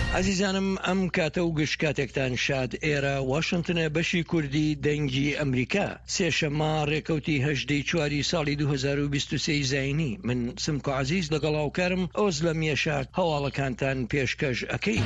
عزیزانم ئەم کاتە و گشت کاتێکتان شاد ئێرە واشنتنە بەشی کوردی دەنگی ئەمریکا سێشەممە ڕێکەوتی هەژدەی چواری ساڵی 2023 زاینی من سمکۆ عزیز لەگەڵ هاوکارم ئۆز لە میێشار هەواڵەکانتان پێشکەش ئەکەین.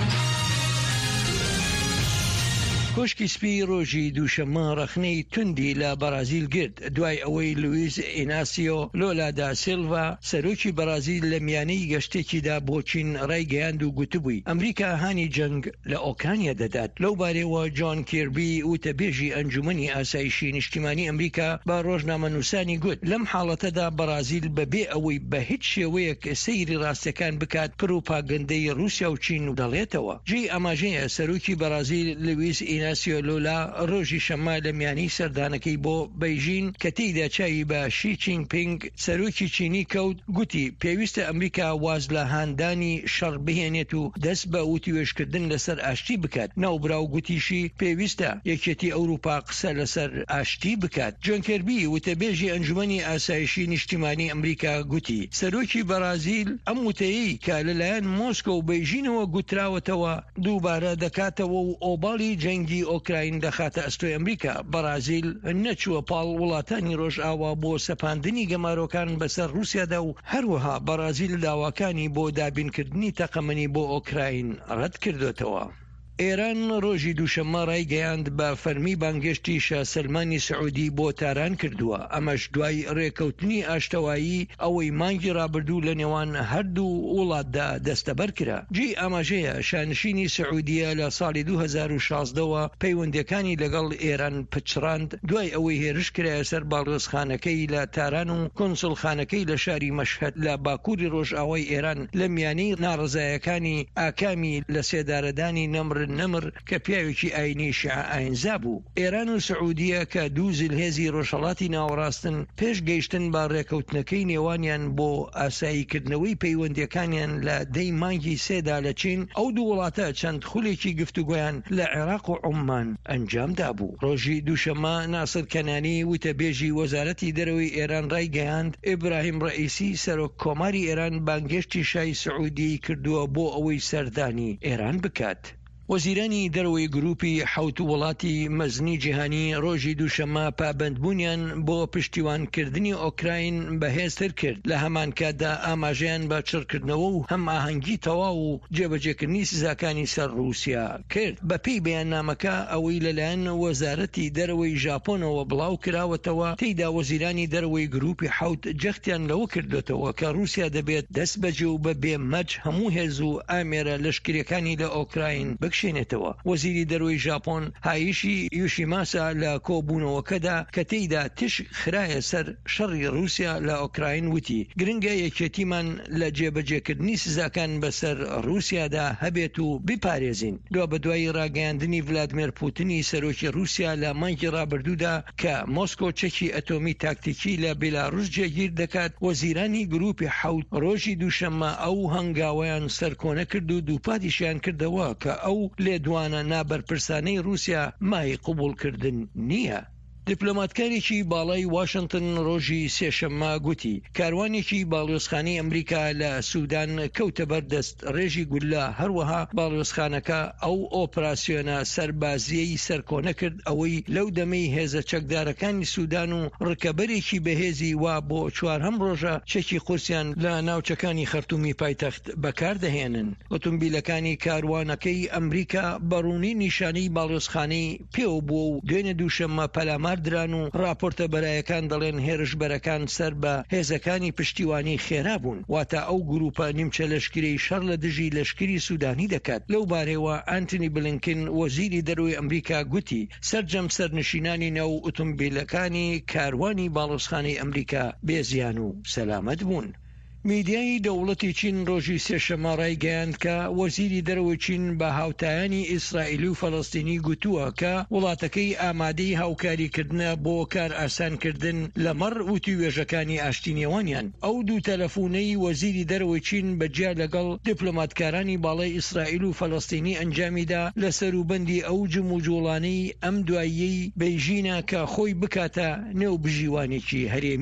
کۆشکی سپی ڕۆژی دووشەممە ڕەخنەی توندی لە بەرازیل گرت دوای ئەوەی لوئیز ئیناسیۆ لۆلا دا سیلڤا سەرۆکی بەرازیل لە میانەی گەشتێکیدا بۆ چین ڕایگەیاند و گوتبووی ئەمریکا هانی جەنگ لە ئۆکرانیا دەدات. لەو بارەوە جۆن کیربی وتەبێژی ئەنجومەنی ئاسایشی نیشتیمانی ئەمریکا بە ڕۆژنامەنووسانی گوت لەم حاڵەتەدا بەرازیل بەبێ ئەوەی بە هیچ شێوەیەک سەیری ڕاستەکان بکات پروپاگەندەی رووسیا و چین و دەڵێتەوە. جێی ئاماژەیە سەرۆکی بەرازیل لوئیز ئیناسیۆ لۆلا ڕۆژی شەممە لە میانی سەردانەکەی بۆ بەیژین کە تێیدا چاوی بە شی جینپینگ سەرۆکی چینی کەوت گوتی پێویستە ئەمریکا واز لە هاندانی شەڕ بهێنێت و دەست بە وتیوێژکردن لەسەر ئاشتی بکات. ناوبراو گوتیشی پێویستە یەکێتی ئەوروپا قسە لەسەر ئاشتی بکات. جۆن کیربی وتەبێژی ئەنجومەنی ئاسایشی نیشتیمانی ئەمریکا گوتی سەرۆکی بەرازیل ئەم وتەیەی کە لەلایەن مۆسکۆ و بەیژینەوە گوتراوەتەوە دووبارە دەکاتەوە و ئۆباڵی جەنگی ئۆکراین دەخاتە ئەستۆی ئەمریکا. بەرازیل نەچووە پاڵ وڵاتانی ڕۆژئاوا بۆ سەپاندنی گەمارۆکان بەسەر رووسیادا و هەروەها بەرازیل داواکانی بۆ دابینکردنی تەقەمەنی بۆ ئۆکراین ڕەت کردوێتەوە. ئێران ڕۆژی دووشەممە ڕایگەیاند بە فەرمی بانگشتی شا سەلمانی سعودی بۆ تاران کردووە. ئەمەش دوای ڕێکەوتنی ئاشتەوایی ئەوەی مانگی ڕابردوو لە نێوان هەردوو وڵاتدا دەستەبەر کرا. جێی ئاماژەیە شانشینی سعودیە لە ساڵی 2016ەوە پەیوەندیەکانی لەگەڵ ئێران پچڕاند دوای ئەوەی هێرش کرایە سەر باڵێۆزخانەکەی لە تاران و کۆنسڵخانەکەی لە شاری مەشهەد لە باکووری ڕۆژئاوای ئێران لە میانەی ناڕزایەکانی ئاکامی لە سێدارەدانی نەمر کە پیاوێکی ئاینی شیعە ئاینزا بوو. ئێران و سعودیە کە دوو زلهێزی ڕۆژهەڵاتی ناوەڕاستن پێش گەیشتن با ڕێکەوتنەکەی نێوانیان بۆ ئاساییکردنەوەی پەیوەندیەکانیان لە دەی مانگی سێدا لە چین ئەو دوو وڵاتە چەند خولێکی گفتوگۆیان لە عێراق و عومان ئەنجامدا بوو. ڕۆژی دووشەممە ناسر کەنانی وتەبێژی وەزارەتی دەرەوەی ئێران ڕایگەیاند ئیبراهیم ڕەئیسی سەرۆک کۆماری ئێران بانگشتی شای سعودی کردووە بۆ ئەوەی سەردانی ئێران بکات. وەزیرانی دەرەوەی گروپی حوت وڵاتی مەزنی جیهانی ڕۆژی دووشەممە پابەندبوونیان بۆ پشتیوانکردنی ئۆکراین بەهێزتر کرد. لە هەمان کاتدا ئاماژەیان بە چڕکردنەوە و هەم ئاهەنگی تەواو و جێبەجێکردنی سزاکانی سەر رووسیا کرد. بەپێی بەیاننامەکە ئەوەی لەلایەن وەزارەتی دەرەوەی ژاپۆنەوە بڵاو کراوەتەوە تێیدا وەزیرانی دەرەوەی گروپی حوت جەختیان لەوە کردوێتەوە کە رووسیا دەبێت دەست بەجێ و بە بێمەج هەموو هێز و ئامێرە لەشکریەکانی لە ئۆکراین بکشێنێتەوە. وەزیری دەرەوەی ژاپۆن هایشی یوشیماسا لە کۆبوونەوەکەدا کە تێیدا تش خرایە سەر شەڕی رووسیا لە ئۆکراین وتی گرنگە یەکێتیمان لە جێبەجێکردنی سزاکان بەسەر رووسیادا هەبێت و بپارێزین. دوا بەدوای ڕاگەیاندنی ڤلادیمیر پوتینی سەرۆکی رووسیا لە مانگی ڕابردوودا کە مۆسکۆ چەکی ئەتۆمی تاکتیکی لە بیلاڕوس جێگیر دەکات وەزیرانی گروپی حوت ڕۆژی دووشەممە ئەو هەنگاوەیان سەرکۆنە کرد و دووپاتیشیان کردەوە کە ئەو لێدوانە نابەرپرسانەی رووسیا مای قبولکردن نییە. دیپلۆماتکارێکی باڵای واشنتن ڕۆژی سێشەممە گوتی کاروانێکی باڵیۆزخانەی ئەمریکا لە سوودان کەوتە بەردەست ڕێژی گولە هەروەها باڵیۆزخانەکە ئەو ئۆپراسیۆنە سەربازیەی سەرکۆنە کرد ئەوەی لەو دەمەی هێزە چەکدارەکانی سوودان و ڕکەبەرێکی بەهێزی وا بۆ چوارهەم ڕۆژە چەکی قورسیان لە ناوچەکانی خەرتومی پایتەخت بەکاردەهێنن. ئۆتۆمبیلەکانی کاروانەکەی ئەمریکا بەڕوونی نیشانەی باڵیۆزخانەی پێوە بووە و دوێنێ دووشەممە پەلامار دران و راپۆرتە بەرایەکان دەڵێن هێرشبەرەکان سەر بە هێزەکانی پشتیوانی خێرا بوون واتە ئەو گروپە نیمچە لەشکرەی شەڕ لە دژی لەشکری سوودانی دەکات. لەو بارەوە ئانتنی بلینکن وەزیری دەرەوەی ئەمریکا گوتی سەرجەم سەرنشینانی ناو ئۆتۆمبیلەکانی کاروانی باڵۆزخانەی ئەمریکا بێزیان و سەلامەت بوون. میدیای دەوڵەتی چین ڕۆژی سێشەممە ڕایگەیاند کە وەزیری دەرەوەی چین بە هاوتایانی ئیسرائیل و فەڵەستینی گوتووە کە وڵاتەکەی ئامادەی هاوکاریکردنە بۆ کار ئاسانکردن لەمەڕ وتیوێژەکانی ئاشتی نێوانیان. ئەو دوو تەلەفۆنەی وەزیری دەرەوەی چین بەجیا لەگەڵ دیپلۆماتکارانی باڵای ئیسرائیل و فەڵەستینی ئەنجامیدا لە سەروبەندی ئەو جموجوڵانەی ئەم دواییەی بەیژینە کە خۆی بکاتە نێو بژیوانێکی هەرێمی.